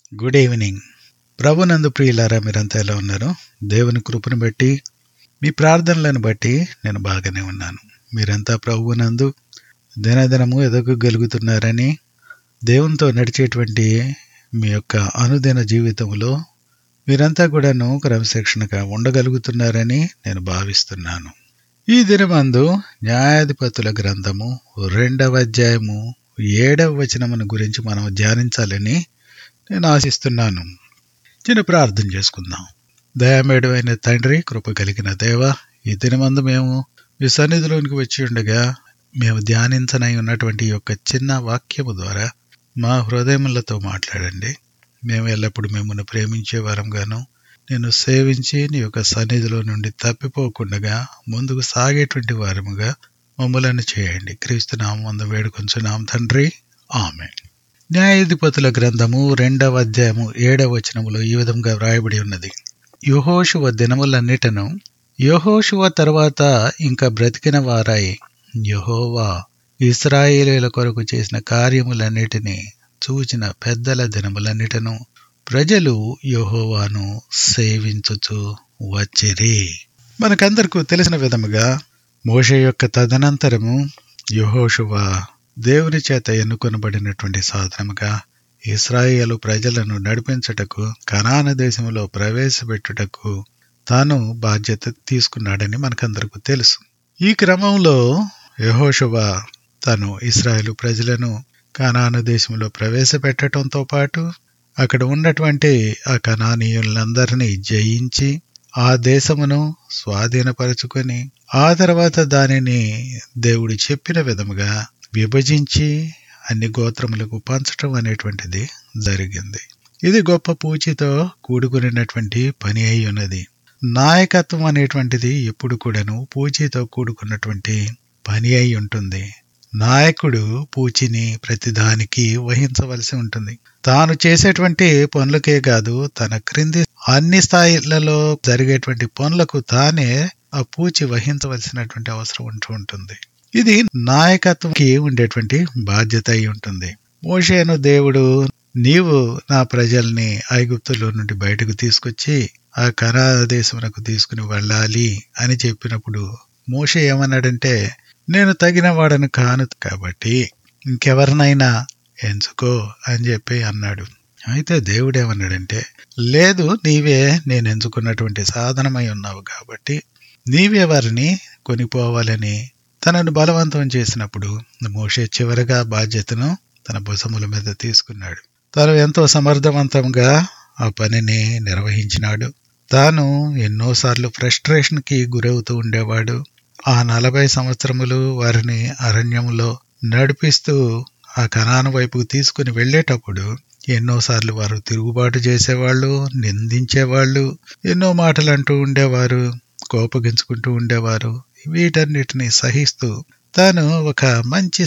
Good evening. ప్రభునందు ప్రియులారా, మీరంతా ఎలా ఉన్నారు? దేవుని కృపను బట్టి, మీ ప్రార్థనలను బట్టి నేను బాగానే ఉన్నాను. మీరంతా ప్రభువునందు దినదినము ఎదగగలుగుతున్నారని, దేవునితో నడిచేటువంటి మీ యొక్క అనుదిన జీవితంలో మీరంతా కూడాను క్రమశిక్షణగా ఉండగలుగుతున్నారని నేను భావిస్తున్నాను. ఈ దినమందు న్యాయాధిపతుల గ్రంథము 2వ అధ్యాయము 7వ వచనమును గురించి మనం ధ్యానించాలని నేను ఆశిస్తున్నాను. చిన్న ప్రార్థన చేసుకుందాం. దయామేడమైన తండ్రి, కృప కలిగిన దేవ, ఈ దినమందు మేము మీ సన్నిధిలోనికి వచ్చి ఉండగా మేము ధ్యానించనై ఉన్నటువంటి ఈ యొక్క చిన్న వాక్యము ద్వారా మా హృదయములతో మాట్లాడండి. మేము ఎల్లప్పుడూ మిమ్మల్ని ప్రేమించే వారంగాను, నేను సేవించి నీ యొక్క సన్నిధిలో నుండి తప్పిపోకుండా ముందుకు సాగేటువంటి వారముగా మమ్మలను చేయండి. క్రీస్తు నామమున వేడుకొంచున్నాం తండ్రి, ఆమేన్. న్యాయాధిపతుల గ్రంథము 2వ అధ్యాయము 7వ వచనములో ఈ విధంగా వ్రాయబడి ఉన్నది. యెహోషువ దినములన్నిటను యెహోషువ తర్వాత ఇంకా బ్రతికిన వారై యెహోవా ఇశ్రాయేలీయుల కొరకు చేసిన కార్యములన్నిటినీ చూచిన పెద్దల దినములన్నిటను ప్రజలు యెహోవాను సేవించుచు వచ్చిరి. మనకందరికీ తెలిసిన విధముగా మోషే యొక్క తదనంతరము యెహోషువ దేవుని చేత ఎన్నుకొనబడినటువంటి సాధనముగా ఇశ్రాయేలు ప్రజలను నడిపించుటకు, కనాను దేశంలో ప్రవేశపెట్టుటకు తాను బాధ్యత తీసుకున్నాడని మనకందరికీ తెలుసు. ఈ క్రమంలో యెహోషువ తాను ఇశ్రాయేలు ప్రజలను కనాను దేశంలో ప్రవేశపెట్టడంతో పాటు అక్కడ ఉన్నటువంటి ఆ కనానీయులందరినీ జయించి ఆ దేశమును స్వాధీనపరుచుకొని ఆ తర్వాత దానిని దేవుడు చెప్పిన విధముగా విభజించి అన్ని గోత్రములకు పంచటం అనేటువంటిది జరిగింది. ఇది గొప్ప పూచితో కూడుకున్నటువంటి పని అయి ఉన్నది. నాయకత్వం అనేటువంటిది ఎప్పుడు కూడాను పూచితో కూడుకున్నటువంటి పని అయి ఉంటుంది. నాయకుడు పూచిని ప్రతిదానికి వహించవలసి ఉంటుంది. తాను చేసేటువంటి పనులకే కాదు, తన క్రింది అన్ని స్థాయిలలో జరిగేటువంటి పనులకు తానే ఆ పూచి వహించవలసినటువంటి అవసరం ఉంటూ ఉంటుంది. ఇది నాయకత్వంకి ఉండేటువంటి బాధ్యత అయి ఉంటుంది. మోషేను దేవుడు, నీవు నా ప్రజల్ని ఐగుప్తులో నుండి బయటకు తీసుకొచ్చి ఆ కనాను దేశమునకు తీసుకుని వెళ్ళాలి అని చెప్పినప్పుడు మోషే ఏమన్నాడంటే, నేను తగిన వాడను కాను కాబట్టి ఇంకెవరినైనా ఎంచుకో అని చెప్పి అన్నాడు. అయితే దేవుడు ఏమన్నాడంటే, లేదు, నీవే నేను ఎంచుకున్నటువంటి సాధనమై ఉన్నావు కాబట్టి నీవే వారిని కొనిపోవాలని తనను బలవంతం చేసినప్పుడు మోషే చివరిగా బాధ్యతను తన భుజముల మీద తీసుకున్నాడు. తాను ఎంతో సమర్థవంతంగా ఆ పనిని నిర్వహించినాడు. తాను ఎన్నోసార్లు ఫ్రస్ట్రేషన్కి గురవుతూ ఉండేవాడు. ఆ 40 సంవత్సరములు వారిని అరణ్యములో నడిపిస్తూ ఆ కనాను వైపుకు తీసుకుని వెళ్ళేటప్పుడు ఎన్నోసార్లు వారు తిరుగుబాటు చేసేవాళ్ళు, నిందించేవాళ్ళు, ఎన్నో మాటలు అంటూ ఉండేవారు, కోపగించుకుంటూ ఉండేవారు. వీటన్నిటిని సహిస్తూ తాను ఒక మంచి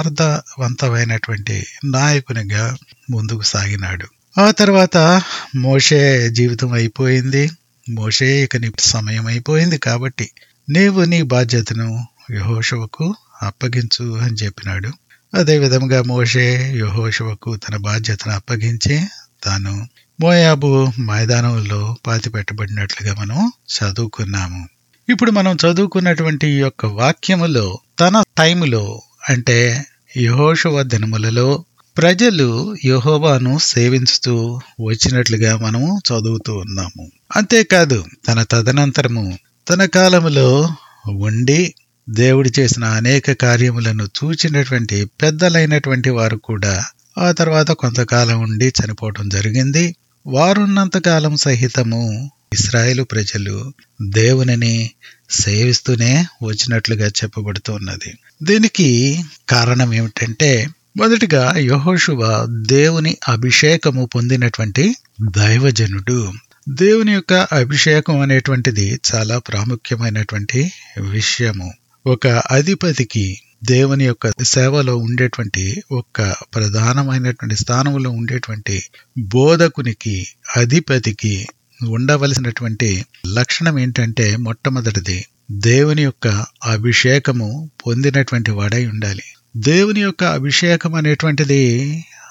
సమర్థవంతమైనటువంటి నాయకునిగా ముందుకు సాగినాడు. ఆ తర్వాత మోషే జీవితం అయిపోయింది. మోషే ఇక నీ సమయం అయిపోయింది కాబట్టి నీవు నీ బాధ్యతను యెహోషువకు అప్పగించు అని చెప్పినాడు. అదే విధంగా మోషే యెహోషువకు తన బాధ్యతను అప్పగించి తాను మోయాబు మైదానంలో పాతిపెట్టబడినట్లుగా మనం చదువుకున్నాము. ఇప్పుడు మనం చదువుకున్నటువంటి ఈ యొక్క వాక్యములో తన టైములో అంటే యెహోషువ దినములలో ప్రజలు యెహోవాను సేవించుతూ వచ్చినట్లుగా మనము చదువుతూ ఉన్నాము. అంతేకాదు తన తదనంతరము తన కాలములో ఉండి దేవుడు చేసిన అనేక కార్యములను చూచినటువంటి పెద్దలైనటువంటి వారు కూడా ఆ తర్వాత కొంతకాలం ఉండి చనిపోవటం జరిగింది. వారున్నంతకాలం సహితము ఇశ్రాయేలు ప్రజలు దేవునిని సేవిస్తూనే వచ్చినట్లుగా చెప్పబడుతూ ఉన్నది. దీనికి కారణం ఏమిటంటే, మొదటిగా యెహోషువ దేవుని అభిషేకము పొందినటువంటి దైవజనుడు. దేవుని యొక్క అభిషేకం అనేటువంటిది చాలా ప్రాముఖ్యమైనటువంటి విషయము. ఒక అధిపతికి దేవుని యొక్క సేవలో ఉండేటువంటి ఒక ప్రధానమైనటువంటి స్థానంలో ఉండేటువంటి బోధకునికి, అధిపతికి ఉండవలసినటువంటి లక్షణం ఏంటంటే, మొట్టమొదటిది దేవుని యొక్క అభిషేకము పొందినటువంటి వాడై ఉండాలి. దేవుని యొక్క అభిషేకం అనేటువంటిది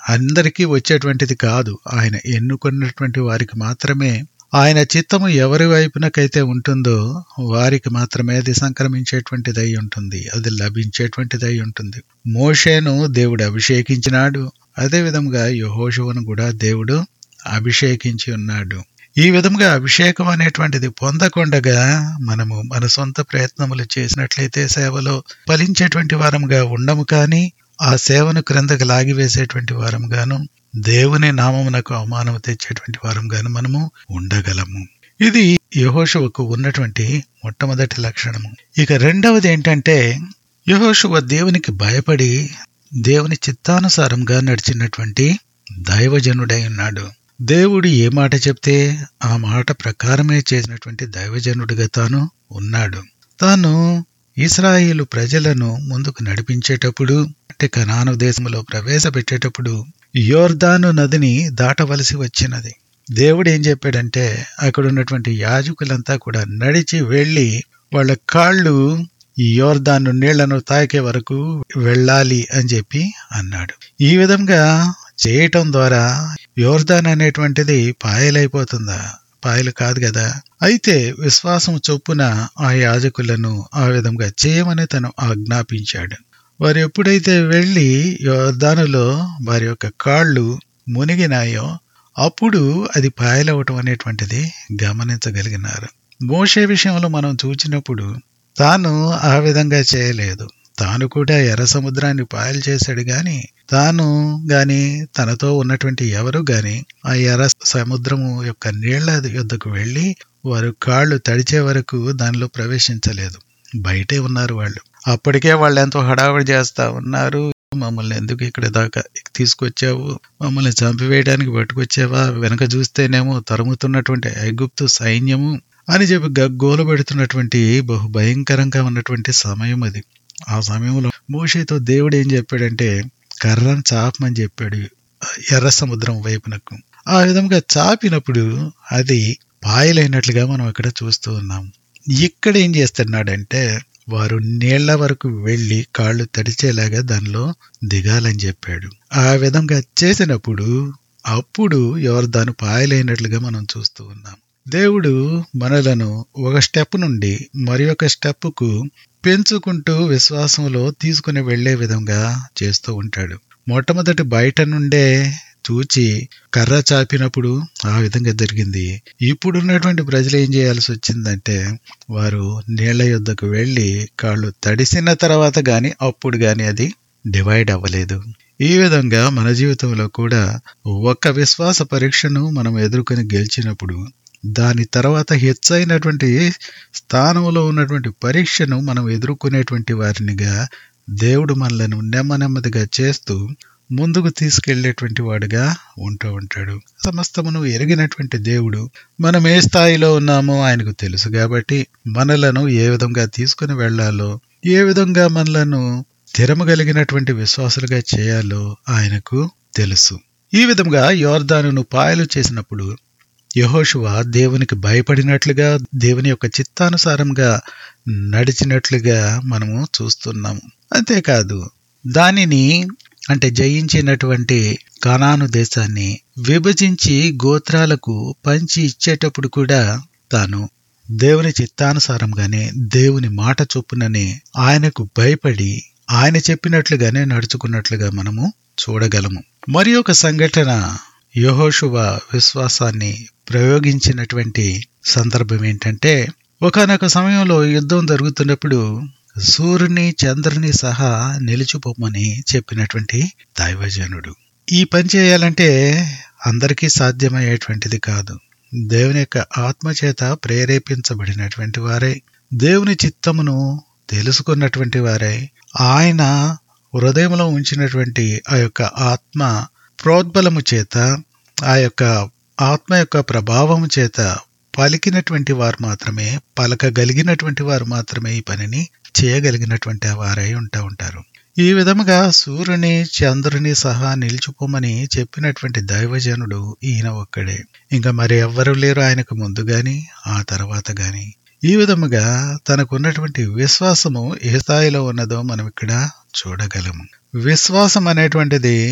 అందరికీ వచ్చేటువంటిది కాదు. ఆయన ఎన్నుకున్నటువంటి వారికి మాత్రమే, ఆయన చిత్తము ఎవరి వైపునకైతే ఉంటుందో వారికి మాత్రమే అది సంక్రమించేటువంటిదై ఉంటుంది, అది లభించేటువంటిదై ఉంటుంది. మోషేను దేవుడు అభిషేకించినాడు, అదే విధంగా యెహోషువను కూడా దేవుడు అభిషేకించి ఉన్నాడు. ఈ విధంగా అభిషేకం అనేటువంటిది పొందకుండగా మనము మన సొంత ప్రయత్నములు చేసినట్లయితే సేవలో ఫలించేటువంటి వారముగా ఉండము, కానీ ఆ సేవను క్రిందకు లాగివేసేటువంటి వారంగాను, దేవుని నామమునకు అవమానం తెచ్చేటువంటి వారంగాను మనము ఉండగలము. ఇది యెహోషువకు ఉన్నటువంటి మొట్టమొదటి లక్షణము. ఇక రెండవది ఏంటంటే, యెహోషువ దేవునికి భయపడి దేవుని చిత్తానుసారంగా నడిచినటువంటి దైవజనుడై ఉన్నాడు. దేవుడు ఏ మాట చెప్తే ఆ మాట ప్రకారమే చేసినటువంటి దైవజనుడిగా తాను ఉన్నాడు. తాను ఇశ్రాయేలు ప్రజలను ముందుకు నడిపించేటప్పుడు, అంటే కనాను దేశంలో ప్రవేశపెట్టేటప్పుడు యోర్దాను నదిని దాటవలసి వచ్చినది. దేవుడు ఏం చెప్పాడంటే, అక్కడ ఉన్నటువంటి యాజకులంతా కూడా నడిచి వెళ్లి వాళ్ళ కాళ్ళు ఈ యోర్దాను నీళ్లను తాకే వరకు వెళ్ళాలి అని చెప్పి అన్నాడు. ఈ విధంగా చేయటం ద్వారా యోర్దాన్ అనేటువంటిది పాయలైపోతుందా? పాయలు కాదు కదా. అయితే విశ్వాసం చొప్పున ఆ యాజకులను ఆ విధంగా చేయమని తను ఆజ్ఞాపించాడు. వారు ఎప్పుడైతే వెళ్లి యోర్దానులో వారి యొక్క కాళ్ళు మునిగినాయో అప్పుడు అది పాయలవటం అనేటువంటిది గమనించగలిగినారు. మోషే విషయంలో మనం చూచినప్పుడు తాను ఆ విధంగా చేయలేదు. తాను కూడా ఎర్ర సముద్రాన్ని పాయలు చేశాడు, గాని తాను గాని తనతో ఉన్నటువంటి ఎవరు గాని ఆ ఎర్ర సముద్రము యొక్క నీళ్ల యొద్దకు వెళ్లి వారు కాళ్ళు తడిచే వరకు దానిలో ప్రవేశించలేదు. బయటే ఉన్నారు వాళ్ళు. అప్పటికే వాళ్ళు ఎంతో హడావిడి చేస్తా ఉన్నారు. మమ్మల్ని ఎందుకు ఇక్కడ దాకా తీసుకొచ్చావు, మమ్మల్ని చంపివేయడానికి పట్టుకొచ్చావా, వెనక చూస్తేనేమో తరుముతున్నటువంటి ఐగుప్తు సైన్యము అని చెప్పి గగ్గోలు పెడుతున్నటువంటి బహు భయంకరంగా ఉన్నటువంటి సమయం అది. ఆ సమయంలో మోషేతో దేవుడు ఏం చెప్పాడంటే, కర్రను చాపమని చెప్పాడు ఎర్ర సముద్రం వైపునకు. ఆ విధంగా చాపినప్పుడు అది పాయలైనట్లుగా మనం ఇక్కడ చూస్తూ ఉన్నాం. ఇక్కడ ఏం చేస్తున్నాడంటే, వారు నీళ్ల వరకు వెళ్లి కాళ్ళు తడిచేలాగా దానిలో దిగాలని చెప్పాడు. ఆ విధంగా చేసినప్పుడు అప్పుడు యోర్దాను పాయలైనట్లుగా మనం చూస్తూ ఉన్నాం. దేవుడు మనలను ఒక స్టెప్ నుండి మరి ఒక స్టెప్కు పెంచుకుంటూ విశ్వాసంలో తీసుకుని వెళ్లే విధంగా చేస్తూ ఉంటాడు. మొట్టమొదటి బయట నుండే చూచి కర్ర చాపినప్పుడు ఆ విధంగా జరిగింది. ఇప్పుడున్నటువంటి ప్రజలు ఏం చేయాల్సి వచ్చిందంటే, వారు నీళ్ల యొద్దకు వెళ్లి కాళ్ళు తడిసిన తర్వాత గాని అప్పుడు గాని అది డివైడ్ అవ్వలేదు. ఈ విధంగా మన జీవితంలో కూడా ఒక్క విశ్వాస పరీక్షను మనం ఎదుర్కొని గెలిచినప్పుడు దాని తర్వాత హెచ్చైనటువంటి స్థానంలో ఉన్నటువంటి పరీక్షను మనం ఎదుర్కొనేటువంటి వారినిగా దేవుడు మనలను నెమ్మదిగా చేస్తూ ముందుకు తీసుకెళ్లేటువంటి వాడుగా ఉంటూ ఉంటాడు. సమస్తమును ఎరిగినటువంటి దేవుడు మనం ఏ స్థాయిలో ఉన్నామో ఆయనకు తెలుసు కాబట్టి మనలను ఏ విధంగా తీసుకుని వెళ్లాలో, ఏ విధంగా మనలను స్థిరమగలిగినటువంటి విశ్వాసులుగా చేయాలో ఆయనకు తెలుసు. ఈ విధంగా యోర్దానును పాయలు చేసినప్పుడు యెహోషువ దేవునికి భయపడినట్లుగా, దేవుని యొక్క చిత్తానుసారంగా నడిచినట్లుగా మనము చూస్తున్నాము. అంతేకాదు, దానిని అంటే జయించినటువంటి కనాను దేశాన్ని విభజించి గోత్రాలకు పంచి ఇచ్చేటప్పుడు కూడా తాను దేవుని చిత్తానుసారంగానే, దేవుని మాట చొప్పుననే ఆయనకు భయపడి ఆయన చెప్పినట్లుగానే నడుచుకున్నట్లుగా మనము చూడగలము. మరి ఒక సంఘటన యెహోషువ విశ్వాసాన్ని ప్రయోగించినటువంటి సందర్భం ఏంటంటే, ఒకానొక సమయంలో యుద్ధం జరుగుతున్నప్పుడు సూర్యుని చంద్రుని సహా నిలిచిపోమని చెప్పినటువంటి దైవజనుడు. ఈ పని చేయాలంటే అందరికీ సాధ్యమయ్యేటువంటిది కాదు. దేవుని యొక్క ఆత్మచేత ప్రేరేపించబడినటువంటి వారే, దేవుని చిత్తమును తెలుసుకున్నటువంటి వారే, ఆయన హృదయంలో ఉంచినటువంటి ఆ యొక్క ఆత్మ ప్రోద్బలము చేత, ఆ యొక్క ఆత్మ యొక్క ప్రభావము చేత పలికినటువంటి వారు మాత్రమే, పలకగలిగినటువంటి వారు మాత్రమే ఈ పనిని చేయగలిగినటువంటి వారై ఉంటారు. ఈ విధముగా సూర్యుని చంద్రుని సహా నిలిచిపోమని చెప్పినటువంటి దైవజనుడు ఈయన ఒక్కడే. ఇంకా మరి ఎవ్వరూ లేరు ఆయనకు ముందు గాని ఆ తర్వాత గాని. ఈ విధముగా తనకున్నటువంటి విశ్వాసము ఏ స్థాయిలో ఉన్నదో మనం ఇక్కడ చూడగలము. విశ్వాసం అనేటువంటిది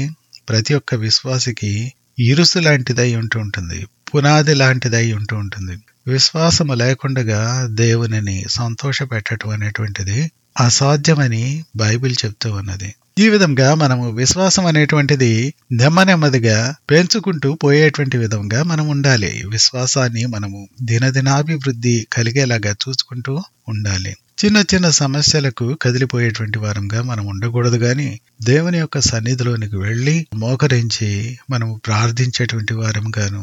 ప్రతి ఒక్క విశ్వాసికి ఇరుసు లాంటిదై ఉంటూ ఉంటుంది, పునాది లాంటిదై ఉంటూ ఉంటుంది. విశ్వాసము లేకుండా దేవునిని సంతోషపెట్టడం అనేటువంటిది అసాధ్యమని బైబిల్ చెప్తూ ఉన్నది. ఈ విధంగా మనము విశ్వాసం అనేటువంటిది నెమ్మదిగా పెంచుకుంటూ పోయేటువంటి విధంగా మనం ఉండాలి. విశ్వాసాన్ని మనము దినదినాభివృద్ధి కలిగేలాగా చూసుకుంటూ ఉండాలి. చిన్న చిన్న సమస్యలకు కదిలిపోయేటువంటి వారంగా మనం ఉండకూడదు, గాని దేవుని యొక్క సన్నిధిలోనికి వెళ్లి మోకరించి మనము ప్రార్థించేటువంటి వారంగాను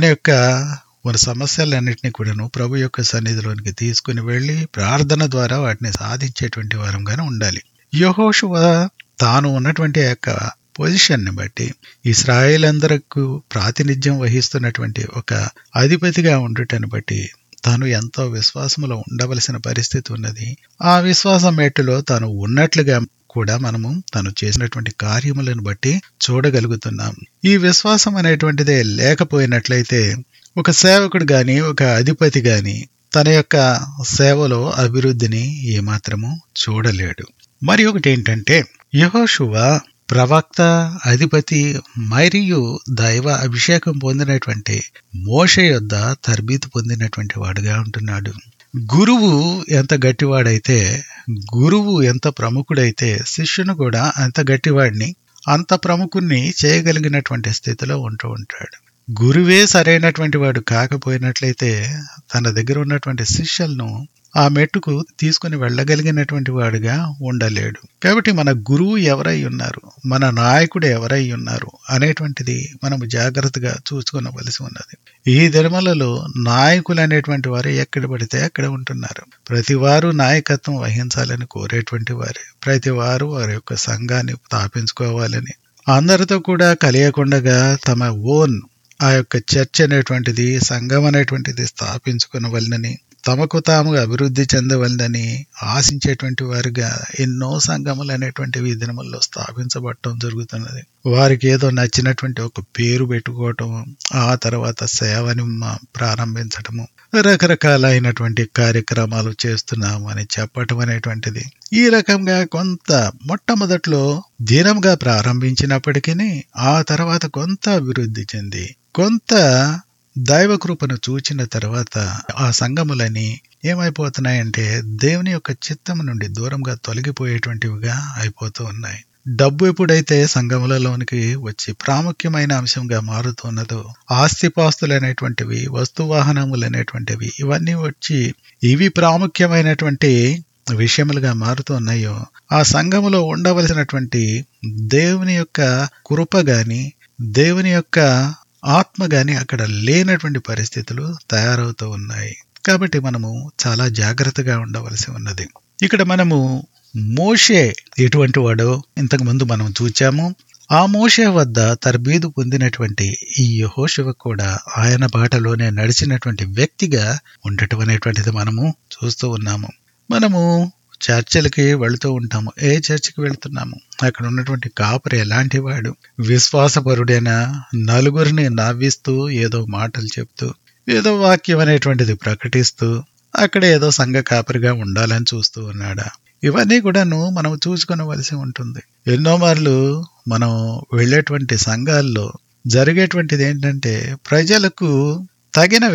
మన సమస్యలన్నింటినీ కూడాను ప్రభు యొక్క సన్నిధిలోనికి తీసుకుని వెళ్లి ప్రార్థన ద్వారా వాటిని సాధించేటువంటి వారంగాను ఉండాలి. యెహోషువ తాను ఉన్నటువంటి యొక్క పొజిషన్ని బట్టి ఇశ్రాయేలందరకు ప్రాతినిధ్యం వహిస్తున్నటువంటి ఒక అధిపతిగా ఉండుటని బట్టి తాను ఎంతో విశ్వాసములో ఉండవలసిన పరిస్థితి ఉన్నది. ఆ విశ్వాసం మెట్టులో తాను ఉన్నట్లుగా కూడా మనము తను చేసినటువంటి కార్యములను బట్టి చూడగలుగుతున్నాం. ఈ విశ్వాసం అనేటువంటిదే లేకపోయినట్లయితే ఒక సేవకుడు గాని ఒక అధిపతి గాని తన యొక్క సేవలో అభివృద్ధిని ఏమాత్రము చూడలేడు. మరి ఒకటి ఏంటంటే, యెహోషువ ప్రవక్త, అధిపతి మరియు దైవ అభిషేకం పొందినటువంటి మోషే యొద్ద తర్బీదు పొందినటువంటి వాడుగా ఉంటున్నాడు. గురువు ఎంత గట్టివాడైతే, గురువు ఎంత ప్రముఖుడైతే శిష్యును కూడా అంత గట్టివాడిని, అంత ప్రముఖుణ్ణి చేయగలిగినటువంటి స్థితిలో ఉంటూ ఉంటాడు. గురువే సరైనటువంటి వాడు కాకపోయినట్లయితే తన దగ్గర ఉన్నటువంటి శిష్యులను ఆ మెట్టుకు తీసుకుని వెళ్ళగలిగినటువంటి వాడుగా ఉండలేడు. కాబట్టి మన గురువు ఎవరై ఉన్నారు, మన నాయకుడు ఎవరై ఉన్నారు అనేటువంటిది మనము జాగ్రత్తగా చూసుకునవలసి ఉన్నది. ఈ దినములలో నాయకులు అనేటువంటి వారు ఎక్కడ పడితే అక్కడ ఉంటున్నారు. ప్రతి వారు నాయకత్వం వహించాలని కోరేటువంటి వారే. ప్రతి వారు వారి యొక్క సంఘాన్ని స్థాపించుకోవాలని, అందరితో కూడా కలియకుండా తమ ఓన్ ఆ యొక్క చర్చ్ అనేటువంటిది, సంఘం అనేటువంటిది స్థాపించుకునవలనని, తమకు తాము అభివృద్ధి చెందవలనని ఆశించేటువంటి వారుగా ఎన్నో సంఘములు అనేటువంటివి ఈ దినముల్లో స్థాపించబడటం జరుగుతున్నది. వారికి ఏదో నచ్చినటువంటి ఒక పేరు పెట్టుకోవటం, ఆ తర్వాత సేవని ప్రారంభించటము, రకరకాలైనటువంటి కార్యక్రమాలు చేస్తున్నాము అని చెప్పటం అనేటువంటిది ఈ రకంగా కొంత మొట్టమొదట్లో దీనంగా ప్రారంభించినప్పటికీ ఆ తర్వాత కొంత అభివృద్ధి చెంది కొంత దైవ కృపను చూచిన తర్వాత ఆ సంఘములని ఏమైపోతున్నాయంటే దేవుని యొక్క చిత్తము నుండి దూరంగా తొలగిపోయేటువంటివిగా అయిపోతూ ఉన్నాయి. డబ్బు ఎప్పుడైతే సంఘములలోనికి వచ్చి ప్రాముఖ్యమైన అంశంగా మారుతున్నదో, ఆస్తిపాస్తులు అనేటువంటివి, వస్తువాహనములు అనేటువంటివి ఇవన్నీ వచ్చి ఇవి ప్రాముఖ్యమైనటువంటి విషయములుగా మారుతున్నాయో, ఆ సంఘములో ఉండవలసినటువంటి దేవుని యొక్క కృప గాని, దేవుని యొక్క ఆత్మ గాని అక్కడ లేనటువంటి పరిస్థితులు తయారవుతూ ఉన్నాయి. కాబట్టి మనము చాలా జాగ్రత్తగా ఉండవలసి ఉన్నది. ఇక్కడ మనము మోషే ఎటువంటి వాడో ఇంతకు ముందు మనం చూచాము. ఆ మోషే వద్ద తర్బీదు పొందినటువంటి ఈ యెహోషువ కూడా ఆయన బాటలోనే నడిచినటువంటి వ్యక్తిగా ఉండటం అనేటువంటిది మనము చూస్తూ ఉన్నాము. మనము చర్చలకి వెళుతూ ఉంటాము. ఏ చర్చికి వెళుతున్నాము, అక్కడ ఉన్నటువంటి కాపరి ఎలాంటి వాడు, విశ్వాసపరుడైనా, నలుగురిని నవ్విస్తూ ఏదో మాటలు చెప్తూ ఏదో వాక్యం అనేటువంటిది ప్రకటిస్తూ అక్కడ ఏదో సంఘ కాపరిగా ఉండాలని చూస్తూ ఉన్నాడా? ఇవన్నీ కూడాను మనం చూసుకొనవలసి ఉంటుంది. ఎన్నో మార్లు మనం వెళ్ళేటువంటి సంఘాల్లో జరిగేటువంటిది ఏంటంటే, ప్రజలకు తగిన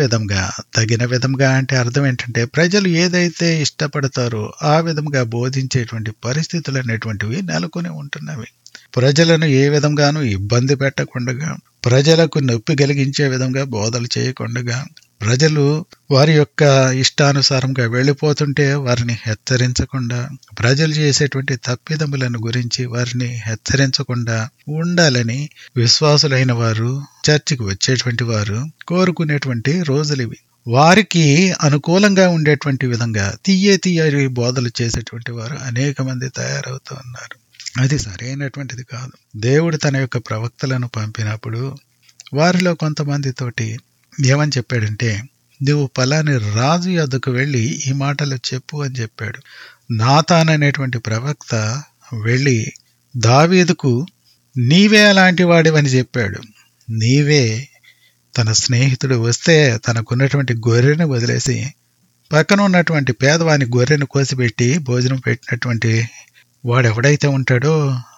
విధంగా అంటే అర్థం ఏంటంటే, ప్రజలు ఏదైతే ఇష్టపడతారో ఆ విధంగా బోధించేటువంటి పరిస్థితులు అనేటువంటివి నెలకొని ఉంటున్నవి. ప్రజలను ఏ విధంగానూ ఇబ్బంది పెట్టకుండా, ప్రజలకు నొప్పి కలిగించే విధంగా బోధలు చేయకుండా, ప్రజలు వారి యొక్క ఇష్టానుసారంగా వెళ్ళిపోతుంటే వారిని హెచ్చరించకుండా, ప్రజలు చేసేటువంటి తప్పిదములను గురించి వారిని హెచ్చరించకుండా ఉండాలని విశ్వాసులైన వారు, చర్చికి వచ్చేటువంటి వారు కోరుకునేటువంటి రోజులివి. వారికి అనుకూలంగా ఉండేటువంటి విధంగా తీయ బోధలు చేసేటువంటి వారు అనేక మంది తయారవుతూ ఉన్నారు. అది సరైనటువంటిది కాదు. దేవుడు తన యొక్క ప్రవక్తలను పంపినప్పుడు వారిలో కొంతమందితోటి ఏమని చెప్పాడంటే, నువ్వు పలాని రాజు యొద్దకు వెళ్ళి ఈ మాటలు చెప్పు అని చెప్పాడు. నాతాన్ అనేటువంటి ప్రవక్త వెళ్ళి దావీదుకు నీవే అలాంటి వాడివని చెప్పాడు. నీవే తన స్నేహితుడు వస్తే తనకున్నటువంటి గొర్రెను వదిలేసి పక్కన ఉన్నటువంటి పేదవాని గొర్రెను కోసిపెట్టి భోజనం పెట్టినటువంటి వాడెవడైతే ఉంటాడో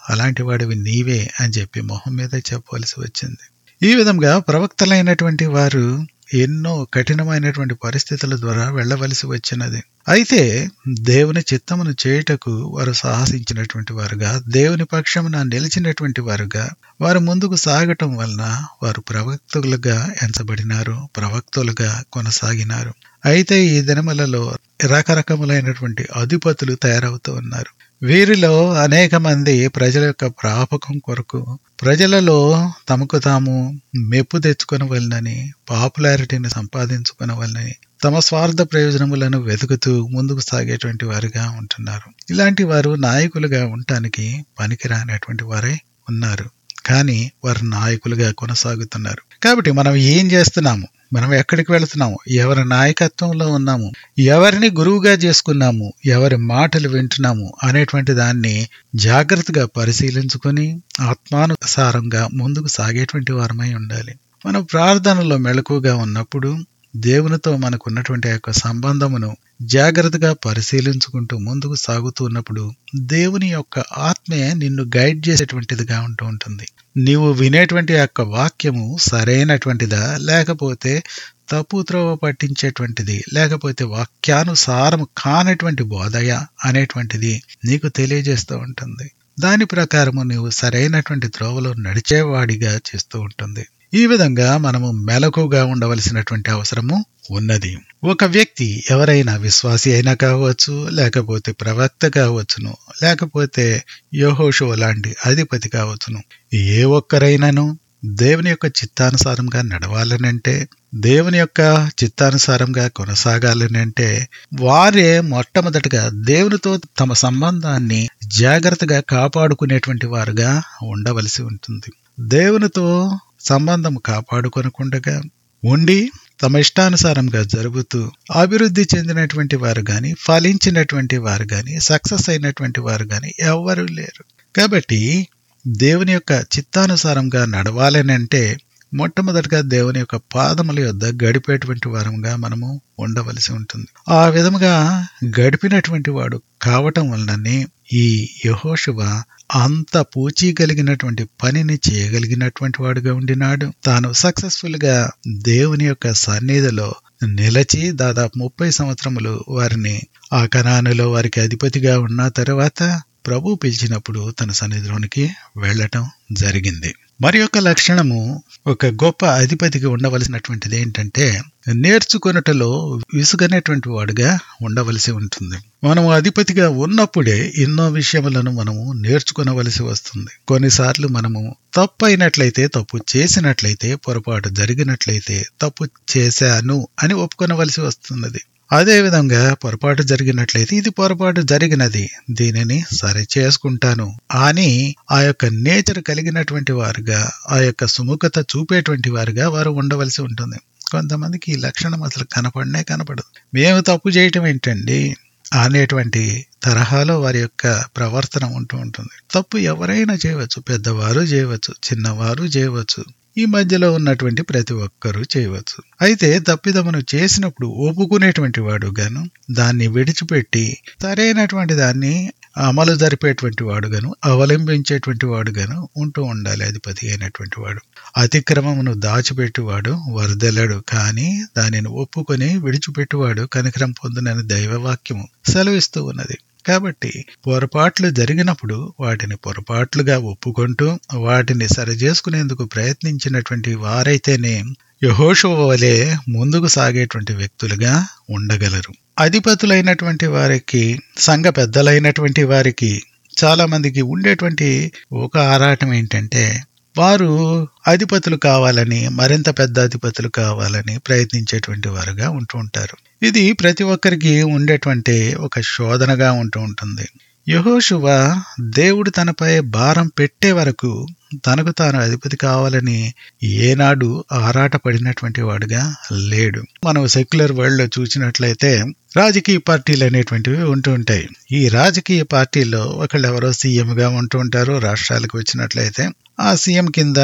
అలాంటి వాడివి నీవే అని చెప్పి మొహం మీద చెప్పవలసి వచ్చింది. ఈ విధంగా ప్రవక్తలైనటువంటి వారు ఎన్నో కఠినమైనటువంటి పరిస్థితుల ద్వారా వెళ్ళవలసి వచ్చినది. అయితే దేవుని చిత్తమును చేయుటకు వారు సాహసించినటువంటి వారుగా, దేవుని పక్షమున నిలిచినటువంటి వారుగా వారు ముందుకు సాగటం వలన వారు ప్రవక్తలుగా ఎంచబడినారు, ప్రవక్తలుగా కొనసాగినారు. అయితే ఈ దినములలో రకరకములైనటువంటి అధిపతులు తయారవుతూ ఉన్నారు. వీరిలో అనేక మంది ప్రజల యొక్క ప్రాపకం కొరకు, ప్రజలలో తమకు తాము మెప్పు తెచ్చుకొనవలనని, పాపులారిటీని సంపాదించుకొనవలనని, తమ స్వార్థ ప్రయోజనములను వెతుకుతూ ముందుకు సాగేటువంటి వారుగా ఉంటున్నారు. ఇలాంటి వారు నాయకులుగా ఉండటానికి పనికిరానటువంటి వారే ఉన్నారు. కానీ వారు నాయకులుగా కొనసాగుతున్నారు. కాబట్టి మనం ఏం చేస్తున్నాము, మనం ఎక్కడికి వెళుతున్నాము, ఎవరి నాయకత్వంలో ఉన్నాము, ఎవరిని గురువుగా చేసుకున్నాము, ఎవరి మాటలు వింటున్నాము అనేటువంటి దాన్ని జాగ్రత్తగా పరిశీలించుకొని ఆత్మానుసారంగా ముందుకు సాగేటువంటి వారమై ఉండాలి. మనం ప్రార్థనలో మెలకుగా ఉన్నప్పుడు దేవునితో మనకు ఉన్నటువంటి యొక్క సంబంధమును జాగ్రత్తగా పరిశీలించుకుంటూ ముందుకు సాగుతూ ఉన్నప్పుడు దేవుని యొక్క ఆత్మే నిన్ను గైడ్ చేసేటువంటిదిగా ఉంటూ ఉంటుంది. నీవు వినేటువంటి యొక్క వాక్యము సరైనటువంటిదా, లేకపోతే తప్పు త్రోవ పట్టించేటువంటిది, లేకపోతే వాక్యానుసారం కానటువంటి బోధయ అనేటువంటిది నీకు తెలియజేస్తూ ఉంటుంది. దాని ప్రకారము నీవు సరైనటువంటి త్రోవలో నడిచేవాడిగా చేస్తూ ఉంటుంది. ఈ విధంగా మనము మెలకుగా ఉండవలసినటువంటి అవసరము ఉన్నది. ఒక వ్యక్తి ఎవరైనా విశ్వాసి అయినా కావచ్చు, లేకపోతే ప్రవక్త కావచ్చును, లేకపోతే యెహోషువ లాంటి అధిపతి కావచ్చును, ఏ ఒక్కరైనాను దేవుని యొక్క చిత్తానుసారంగా నడవాలనంటే, దేవుని యొక్క చిత్తానుసారంగా కొనసాగాలనంటే వారే మొట్టమొదటిగా దేవునితో తమ సంబంధాన్ని జాగ్రత్తగా కాపాడుకునేటువంటి వారుగా ఉండవలసి ఉంటుంది. దేవునితో సంబంధం కాపాడుకొనకుండగా ఉండి తమ ఇష్టానుసారంగా జరుగుతూ అభివృద్ధి చెందినటువంటి వారు గాని, ఫలించినటువంటి వారు గాని, సక్సెస్ అయినటువంటి వారు గాని ఎవ్వరూ లేరు. కాబట్టి దేవుని యొక్క చిత్తానుసారంగా నడవాలనంటే మొట్టమొదటిగా దేవుని యొక్క పాదముల యొద్ద గడిపేటువంటి వారంగా మనము ఉండవలసి ఉంటుంది. ఆ విధముగా గడిపినటువంటి వాడు కావటం వలననే ఈ యెహోషువ అంత పూచీగలిగినటువంటి పనిని చేయగలిగినటువంటి వాడుగా ఉండినాడు. తాను సక్సెస్ఫుల్ గా దేవుని యొక్క సన్నిధిలో నిలచి దాదాపు 30 సంవత్సరములు వారిని ఆ కనానులో వారికి అధిపతిగా ఉన్న తర్వాత ప్రభు పిలిచినప్పుడు తన సన్నిధిలోనికి వెళ్ళటం జరిగింది. మరి యొక్క లక్షణము ఒక గొప్ప అధిపతికి ఉండవలసినటువంటిది ఏంటంటే నేర్చుకొనుటలో విసుగనేటువంటి వాడుగా ఉండవలసి ఉంటుంది. మనము అధిపతిగా ఉన్నప్పుడే ఎన్నో విషయములను మనము నేర్చుకొనవలసి వస్తుంది. కొన్నిసార్లు మనము తప్పు అయినట్లయితే, తప్పు చేసినట్లయితే, పొరపాటు జరిగినట్లయితే తప్పు చేశాను అని ఒప్పుకొనవలసి వస్తున్నది. అదేవిధంగా పొరపాటు జరిగినట్లయితే ఇది పొరపాటు జరిగినది, దీనిని సరి చేసుకుంటాను అని ఆ యొక్క నేచర్ కలిగినటువంటి వారుగా, ఆ యొక్క సుముఖత చూపేటువంటి వారుగా వారు ఉండవలసి ఉంటుంది. కొంతమందికి ఈ లక్షణం అసలు కనపడదు. మేము తప్పు చేయటం ఏంటండి అనేటువంటి తరహాలో వారి యొక్క ప్రవర్తన ఉంటూ ఉంటుంది. తప్పు ఎవరైనా చేయవచ్చు, పెద్దవారు చేయవచ్చు, చిన్నవారు చేయవచ్చు, ఈ మధ్యలో ఉన్నటువంటి ప్రతి ఒక్కరూ చేయవచ్చు. అయితే తప్పిదమును చేసినప్పుడు ఒప్పుకునేటువంటి వాడు గాను, దాన్ని విడిచిపెట్టి సరైనటువంటి దాన్ని అమలు జరిపేటువంటి వాడుగాను, అవలంబించేటువంటి వాడుగాను ఉంటూ ఉండాలి అధిపతి అయినటువంటి వాడు. అతిక్రమమును దాచిపెట్టువాడు వర్ధెలడు, కానీ దానిని ఒప్పుకొని విడిచిపెట్టువాడు కనికరం పొందునని దైవవాక్యము సెలవిస్తూ ఉన్నది. కాబట్టి పొరపాట్లు జరిగినప్పుడు వాటిని పొరపాట్లుగా ఒప్పుకుంటూ వాటిని సరిచేసుకునేందుకు ప్రయత్నించినటువంటి వారైతేనే యెహోషువ వలె ముందుకు సాగేటువంటి వ్యక్తులుగా ఉండగలరు. అధిపతులైనటువంటి వారికి, సంఘ పెద్దలైనటువంటి వారికి చాలా మందికి ఉండేటువంటి ఒక ఆరాటం ఏంటంటే వారు అధిపతులు కావాలని, మరింత పెద్ద అధిపతులు కావాలని ప్రయత్నించేటువంటి వారుగా ఉంటూ ఉంటారు. ఇది ప్రతి ఒక్కరికి ఉండేటువంటి ఒక శోధనగా ఉంటూ ఉంటుంది. యెహోషువ దేవుడు తనపై భారం పెట్టే వరకు తనకు తాను అధిపతి కావాలని ఏనాడు ఆరాట పడినటువంటి వాడుగా లేడు. మనం సెక్యులర్ వరల్డ్ లో చూసినట్లయితే రాజకీయ పార్టీలు అనేటువంటివి ఉంటూ ఉంటాయి. ఈ రాజకీయ పార్టీల్లో ఒకళ్ళెవరో సీఎం గా ఉంటూ ఉంటారు. రాష్ట్రాలకు వచ్చినట్లయితే ఆ సీఎం కింద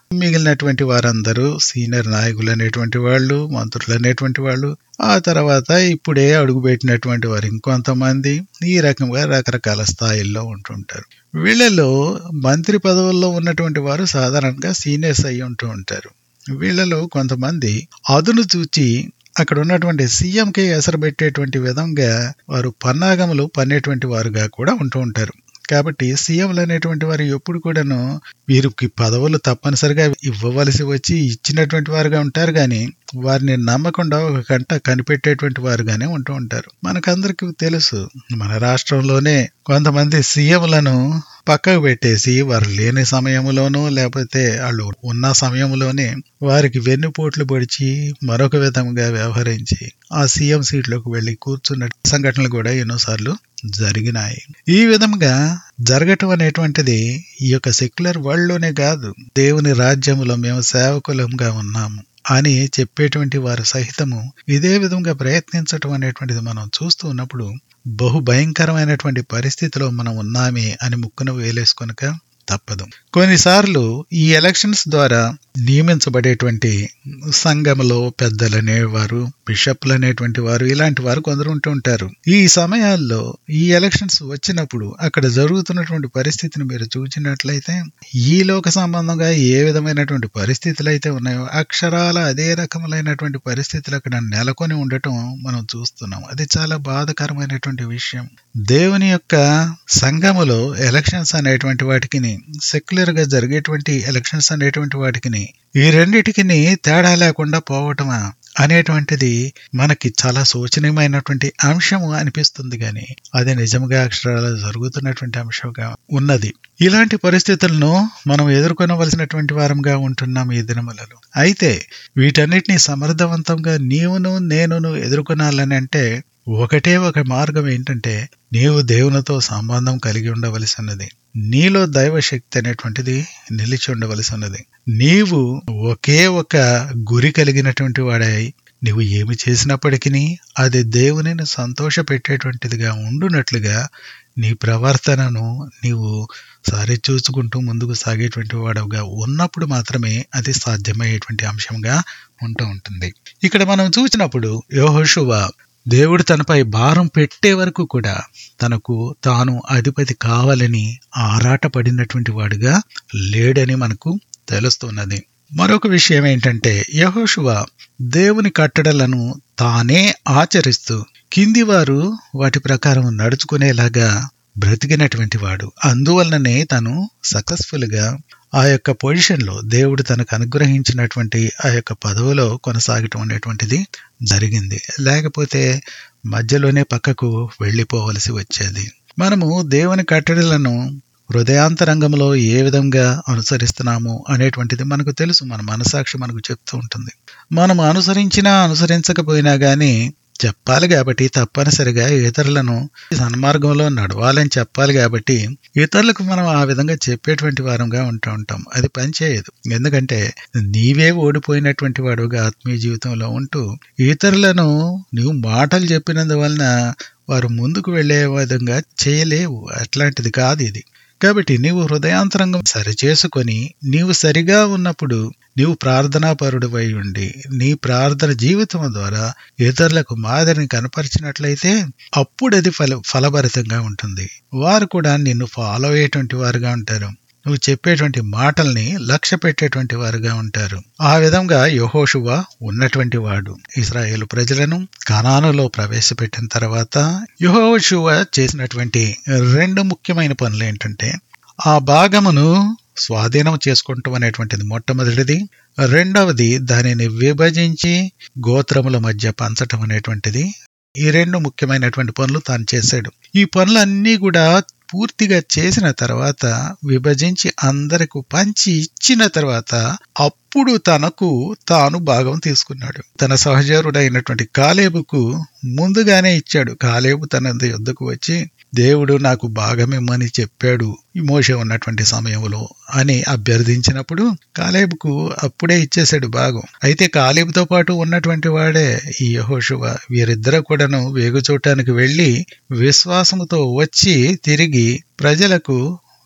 మిగిలినటువంటి వారందరూ సీనియర్ నాయకులు అనేటువంటి వాళ్ళు, మంత్రులు అనేటువంటి వాళ్ళు, ఆ తర్వాత ఇప్పుడే అడుగుపెట్టినటువంటి వారు ఇంకొంతమంది, ఈ రకంగా రకరకాల స్థాయిల్లో ఉంటుంటారు. వీళ్ళలో మంత్రి పదవుల్లో ఉన్నటువంటి వారు సాధారణంగా సీనియర్స్ అయి ఉంటూ ఉంటారు. వీళ్ళలో కొంతమంది అదును చూచి అక్కడ ఉన్నటువంటి సీఎంకి ఎసరు పెట్టేటువంటి విధంగా వారు పన్నాగములు పన్నేటువంటి వారుగా కూడా ఉంటూ ఉంటారు. కాబట్టి సీఎంలు అనేటువంటి వారు ఎప్పుడు కూడాను వీరికి పదవులు తప్పనిసరిగా ఇవ్వవలసి వచ్చి ఇచ్చినటువంటి వారుగా ఉంటారు, కానీ వారిని నమ్మకుండా ఒక గంట కనిపెట్టేటువంటి వారుగానే ఉంటూ ఉంటారు. మనకందరికీ తెలుసు, మన రాష్ట్రంలోనే కొంతమంది సీఎంలను పక్కకు పెట్టేసి వారు లేని సమయంలోనూ లేకపోతే వాళ్ళు ఉన్న సమయంలోనే వారికి వెన్నుపోట్లు పొడిచి మరొక విధంగా వ్యవహరించి ఆ సీఎం సీట్లోకి వెళ్లి కూర్చున్న సంఘటనలు కూడా ఎన్నోసార్లు జరిగినాయి. ఈ విధంగా జరగటం అనేటువంటిది ఈ యొక్క సెక్యులర్ వరల్డ్ లోనే కాదు, దేవుని రాజ్యంలో మేము సేవకులంగా ఉన్నాము అని చెప్పేటువంటి వారు సహితము ఇదే విధంగా ప్రయత్నించటం అనేటువంటిది మనం చూస్తూ ఉన్నప్పుడు బహు భయంకరమైనటువంటి పరిస్థితిలో మనం ఉన్నామే అని ముక్కున వేలేసుకొనక తప్పదు. కొన్నిసార్లు ఈ ఎలక్షన్స్ ద్వారా నియమించబడేటువంటి సంఘములో పెద్దలు అనేవారు, బిషప్లు అనేటువంటి వారు, ఇలాంటి వారు కొందరు ఉంటూ ఉంటారు. ఈ సమయాల్లో ఈ ఎలక్షన్స్ వచ్చినప్పుడు అక్కడ జరుగుతున్నటువంటి పరిస్థితిని మీరు చూసినట్లయితే ఈ లోక సంబంధంగా ఏ విధమైనటువంటి పరిస్థితులు అయితే ఉన్నాయో అక్షరాల అదే రకములైనటువంటి పరిస్థితులు అక్కడ నెలకొని ఉండటం మనం చూస్తున్నాం. అది చాలా బాధాకరమైనటువంటి విషయం. దేవుని యొక్క సంఘములో ఎలక్షన్స్ అనేటువంటి వాటికి, సెక్యులర్ గా జరిగేటువంటి ఎలక్షన్స్ అనేటువంటి వాటికి, ఈ రెండిటికి తేడా లేకుండా పోవటమా అనేటువంటిది మనకి చాలా శోచనీయమైనటువంటి అంశము అనిపిస్తుంది, గాని అది నిజంగా అక్షరాలు జరుగుతున్నటువంటి అంశంగా ఉన్నది. ఇలాంటి పరిస్థితులను మనం ఎదుర్కొనవలసినటువంటి వారంగా ఉంటున్నాం ఈ దినములలో. అయితే వీటన్నిటిని సమర్థవంతంగా నీవును నేనును ఎదుర్కొనాలని అంటే ఒకటే ఒక మార్గం ఏంటంటే, నీవు దేవునితో సంబంధం కలిగి ఉండవలసి ఉన్నది. నీలో దైవశక్తి అనేటువంటిది నిలిచి ఉండవలసి ఉన్నది. నీవు ఒకే ఒక గురి కలిగినటువంటి వాడై నీవు ఏమి చేసినప్పటికీ అది దేవునిని సంతోష పెట్టేటువంటిదిగా ఉండునట్లుగా నీ ప్రవర్తనను నీవు సరిచూసుకుంటూ ముందుకు సాగేటువంటి వాడుగా ఉన్నప్పుడు మాత్రమే అది సాధ్యమయ్యేటువంటి అంశంగా ఉంటూ ఉంటుంది. ఇక్కడ మనం చూసినప్పుడు యెహోషువ దేవుడు తనపై భారం పెట్టే వరకు కూడా తనకు తాను అధిపతి కావాలని ఆరాటపడినటువంటి వాడుగా లేడని మనకు తెలుస్తున్నది. మరొక విషయం ఏంటంటే, యెహోషువ దేవుని కట్టడలను తానే ఆచరిస్తూ కింది వారు వాటి ప్రకారం నడుచుకునేలాగా బ్రతికినటువంటి వాడు. అందువలననే తను సక్సెస్ఫుల్ గా ఆ యొక్క పొజిషన్ లో దేవుడు తనకు అనుగ్రహించినటువంటి ఆ యొక్క పదవిలో కొనసాగటం అనేటువంటిది జరిగింది. లేకపోతే మధ్యలోనే పక్కకు వెళ్లిపోవలసి వచ్చేది. మనము దేవుని కట్టడలను హృదయాంతరంగంలో ఏ విధంగా అనుసరిస్తున్నాము అనేటువంటిది మనకు తెలుసు. మన మనసాక్షి మనకు చెప్తూ ఉంటుంది. మనం అనుసరించినా అనుసరించకపోయినా గానీ చెప్పాలి కాబట్టి, తప్పనిసరిగా ఇతరులను సన్మార్గంలో నడవాలని చెప్పాలి కాబట్టి ఇతరులకు మనం ఆ విధంగా చెప్పేటువంటి వారంగా ఉంటూ ఉంటాం. అది పనిచేయదు. ఎందుకంటే నీవే ఓడిపోయినటువంటి వాడుగా ఆత్మీయ జీవితంలో ఉంటూ ఇతరులను నువ్వు మాటలు చెప్పినందువలన వారు ముందుకు వెళ్లే విధంగా చేయలేవు. అట్లాంటిది కాదు ఇది. కాబట్టి నీవు హృదయాంతరంగం సరిచేసుకొని నీవు సరిగా ఉన్నప్పుడు నీవు ప్రార్థనాపరుడివై ఉండి నీ ప్రార్థన జీవితం ద్వారా ఇతరులకు మాదిరిని కనపరిచినట్లయితే అప్పుడు అది ఫలభరితంగా ఉంటుంది. వారు కూడా నిన్ను ఫాలో అయ్యేటువంటి వారుగా ఉంటారు. నువ్వు చెప్పేటువంటి మాటల్ని లక్ష్య పెట్టేటువంటి వారుగా ఉంటారు. ఆ విధంగా యెహోషువ ఉన్నటువంటి వాడు. ఇశ్రాయేలు ప్రజలను కనానులో ప్రవేశపెట్టిన తర్వాత యెహోషువ చేసినటువంటి రెండు ముఖ్యమైన పనులు ఏంటంటే, ఆ భాగమును స్వాధీనం చేసుకుంటాం అనేటువంటిది మొట్టమొదటిది. రెండవది దానిని విభజించి గోత్రముల మధ్య పంచటం అనేటువంటిది. ఈ రెండు ముఖ్యమైనటువంటి పనులు తాను చేశాడు. ఈ పనులన్నీ కూడా పూర్తిగా చేసిన తర్వాత, విభజించి అందరికి పంచి ఇచ్చిన తర్వాత అప్పుడు తనకు తాను భాగం తీసుకున్నాడు. తన సహచరుడైనటువంటి కాలేబుకు ముందుగానే ఇచ్చాడు. కాలేబు తన యొద్దకు వచ్చి దేవుడు నాకు భాగమిమ్మని చెప్పాడు ఈ మోషే ఉన్నటువంటి సమయంలో అని అభ్యర్థించినప్పుడు కాలేబుకు అప్పుడే ఇచ్చేశాడు భాగం. అయితే కాలేబుతో పాటు ఉన్నటువంటి వాడే ఈ యెహోషువ. వీరిద్దరూ కూడాను వేగు చూడటానికి వెళ్లి విశ్వాసముతో వచ్చి తిరిగి ప్రజలకు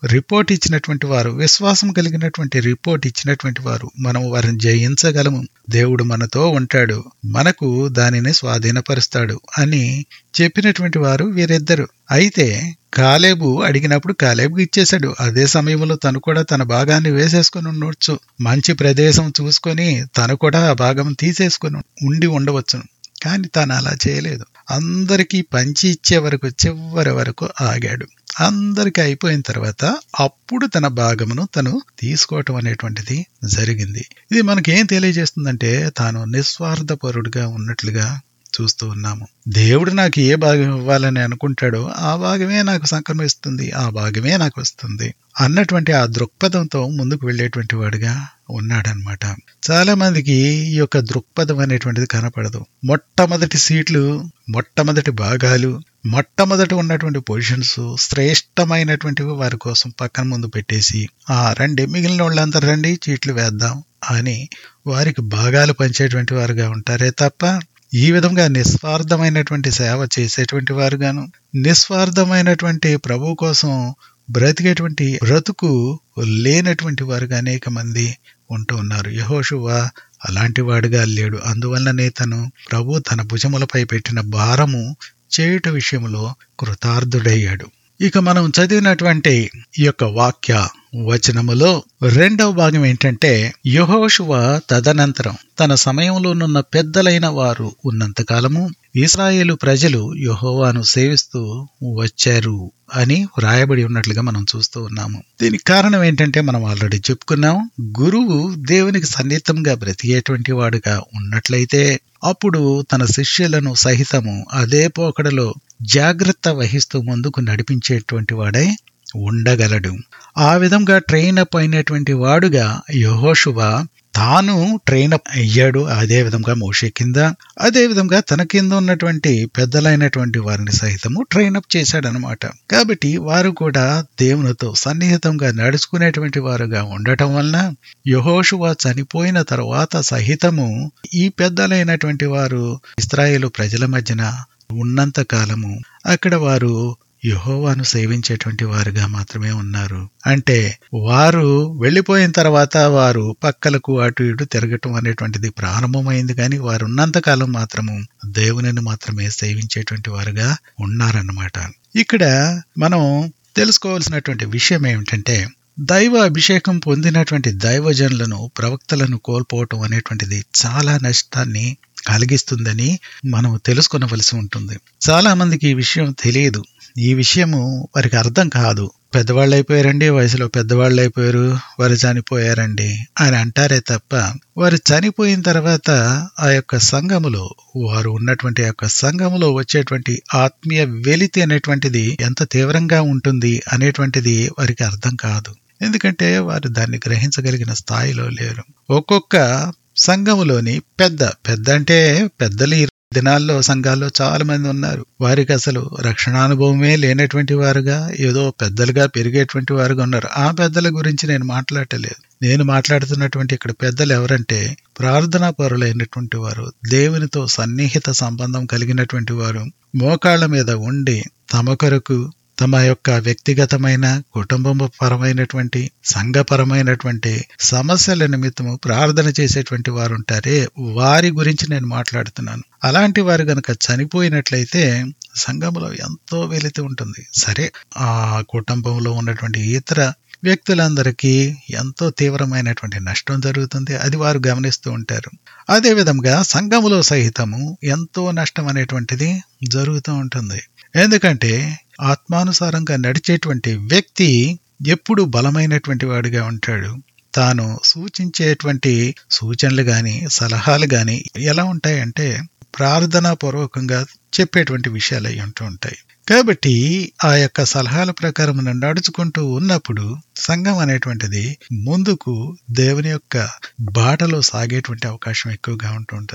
రిపోర్ట్ ఇచ్చినటువంటి వారు, విశ్వాసం కలిగినటువంటి రిపోర్ట్ ఇచ్చినటువంటి వారు, మనం వారిని జయించగలము, దేవుడు మనతో ఉంటాడు, మనకు దానిని స్వాధీనపరుస్తాడు అని చెప్పినటువంటి వారు వీరిద్దరు. అయితే కాలేబు అడిగినప్పుడు కాలేబుకి ఇచ్చేశాడు. అదే సమయంలో తను కూడా తన భాగాన్ని వేసేసుకుని ఉండవచ్చు, మంచి ప్రదేశం చూసుకొని తను కూడా ఆ భాగం తీసేసుకుని ఉండవచ్చును. కానీ తాను అలా చేయలేదు. అందరికీ పంచి ఇచ్చే వరకు, చివరి వరకు ఆగాడు. అందరికీ అయిపోయిన తర్వాత అప్పుడు తన భాగమును తను తీసుకోవటం అనేటువంటిది జరిగింది. ఇది మనకేం తెలియజేస్తుందంటే తాను నిస్వార్థపరుడుగా ఉన్నట్లుగా చూస్తూ ఉన్నాము. దేవుడు నాకు ఏ భాగం ఇవ్వాలని అనుకుంటాడో ఆ భాగమే నాకు సంక్రమిస్తుంది, ఆ భాగమే నాకు వస్తుంది అన్నటువంటి ఆ దృక్పథంతో ముందుకు వెళ్ళేటువంటి వాడుగా ఉన్నాడనమాట. చాలా మందికి ఈ యొక్క దృక్పథం అనేటువంటిది కనపడదు. మొట్టమొదటి సీట్లు, మొట్టమొదటి భాగాలు, మొట్టమొదటి ఉన్నటువంటి పొజిషన్స్, శ్రేష్టమైనటువంటివి వారి కోసం పక్కన ముందు పెట్టేసి రండి మిగిలిన వాళ్ళందరూ రండి చీట్లు వేద్దాం అని వారికి భాగాలు పంచేటువంటి వారుగా ఉంటారే తప్ప ఈ విధంగా నిస్వార్థమైనటువంటి సేవ చేసేటువంటి వారుగాను, నిస్వార్థమైనటువంటి ప్రభు కోసం బ్రతికేటువంటి బ్రతుకు లేనటువంటి వారుగా అనేక మంది ఉంటూ ఉన్నారు. యెహోషువ అలాంటి వాడుగా లేడు. అందువల్లనే తను ప్రభు తన భుజములపై పెట్టిన భారము చేయుట విషయంలో కృతార్థుడయ్యాడు. ఇక మనం చదివినటువంటి ఈ యొక్క వాక్య వచనములో రెండవ భాగం ఏంటంటే, యెహోషువ తదనంతరం తన సమయంలోనున్న పెద్దలైన వారు ఉన్నంతకాలము ఇశ్రాయేలు ప్రజలు యెహోవాను సేవిస్తూ వచ్చారు అని వ్రాయబడి ఉన్నట్లుగా మనం చూస్తూ ఉన్నాము. దీనికి కారణం ఏంటంటే మనం ఆల్రెడీ చెప్పుకున్నాం. గురువు దేవునికి సన్నిహితంగా బ్రతికేటువంటి వాడుగా ఉన్నట్లయితే అప్పుడు తన శిష్యులను సహితము అదే పోకడలో జాగ్రత్త వహిస్తూ ముందుకు నడిపించేటువంటి వాడై ఉండగలడు. ఆ విధంగా ట్రైన్ అప్ అయినటువంటి వాడుగా యెహోషువ తాను ట్రైన్ అప్ అయ్యాడు. అదే విధంగా మోషే కింద, అదే విధంగా తన కింద ఉన్నటువంటి పెద్దలైనటువంటి వారిని సహితము ట్రైన్ అప్ చేశాడనమాట. కాబట్టి వారు కూడా దేవునితో సన్నిహితంగా నడుచుకునేటువంటి వారుగా ఉండటం వలన యెహోషువ చనిపోయిన తర్వాత సహితము ఈ పెద్దలైనటువంటి వారు ఇశ్రాయేలు ప్రజల మధ్యన ఉన్నంత కాలము అక్కడ వారు యెహోవాను సేవించేటువంటి వారుగా మాత్రమే ఉన్నారు. అంటే వారు వెళ్లిపోయిన తర్వాత వారు పక్కలకు అటు ఇటు తిరగటం అనేటువంటిది ప్రారంభమైంది. కానీ వారు ఉన్నంత కాలం మాత్రము దేవునిని మాత్రమే సేవించేటువంటి వారుగా ఉన్నారన్నమాట. ఇక్కడ మనం తెలుసుకోవాల్సినటువంటి విషయం ఏమిటంటే, దైవ అభిషేకం పొందినటువంటి దైవజనులను, ప్రవక్తలను కోల్పోవటం అనేటువంటిది చాలా నష్టాన్ని కలిగిస్తుందని మనం తెలుసుకొనవలసి ఉంటుంది. చాలా మందికి ఈ విషయం తెలియదు. ఈ విషయము వారికి అర్థం కాదు. పెద్దవాళ్ళు అయిపోయారండి, వయసులో పెద్దవాళ్ళు అయిపోయారు, వారు చనిపోయారండి అని అంటారే తప్ప వారు చనిపోయిన తర్వాత ఆ యొక్క సంఘములో, వారు ఉన్నటువంటి ఆ యొక్క సంఘములో వచ్చేటువంటి ఆత్మీయ వెలితి అనేటువంటిది ఎంత తీవ్రంగా ఉంటుంది అనేటువంటిది వారికి అర్థం కాదు. ఎందుకంటే వారు దాన్ని గ్రహించగలిగిన స్థాయిలో లేరు. ఒక్కొక్క సంఘములోని పెద్ద అంటే పెద్దలు ఈ దినాల్లో సంఘాల్లో చాలా మంది ఉన్నారు. వారికి అసలు రక్షణానుభవమే లేనటువంటి వారుగా, ఏదో పెద్దలుగా పెరిగేటువంటి వారుగా ఉన్నారు. ఆ పెద్దల గురించి నేను మాట్లాడలేదు. నేను మాట్లాడుతున్నటువంటి ఇక్కడ పెద్దలు ఎవరంటే ప్రార్థనా పరులైనటువంటి వారు, దేవునితో సన్నిహిత సంబంధం కలిగినటువంటి వారు, మోకాళ్ల మీద ఉండి తమ కొరకు తమ యొక్క వ్యక్తిగతమైన కుటుంబపరమైనటువంటి సంఘపరమైనటువంటి సమస్యల నిమిత్తము ప్రార్థన చేసేటువంటి వారు ఉంటారే, వారి గురించి నేను మాట్లాడుతున్నాను. అలాంటి వారు గనక చనిపోయినట్లయితే సంఘంలో ఎంతో వెలితి ఉంటుంది. సరే, ఆ కుటుంబంలో ఉన్నటువంటి ఇతర వ్యక్తులందరికీ ఎంతో తీవ్రమైనటువంటి నష్టం జరుగుతుంది. అది వారు గమనిస్తూ ఉంటారు. అదే విధంగా సంఘములో సహితము ఎంతో నష్టం అనేటువంటిది జరుగుతూ ఉంటుంది. ఎందుకంటే ఆత్మానుసారంగా నడిచేటువంటి వ్యక్తి ఎప్పుడు బలమైనటువంటి వాడిగా ఉంటాడు. తాను సూచించేటువంటి సూచనలు గాని, సలహాలు గాని ఎలా ఉంటాయంటే ప్రార్థనా పూర్వకంగా చెప్పేటువంటి విషయాలు అయి ఉంటూ ఉంటాయి. కాబట్టి ఆ యొక్క సలహాల ప్రకారం నడుచుకుంటూ ఉన్నప్పుడు సంఘం అనేటువంటిది ముందుకు దేవుని యొక్క బాటలో సాగేటువంటి అవకాశం ఎక్కువగా ఉంటూ ఉంటుంది.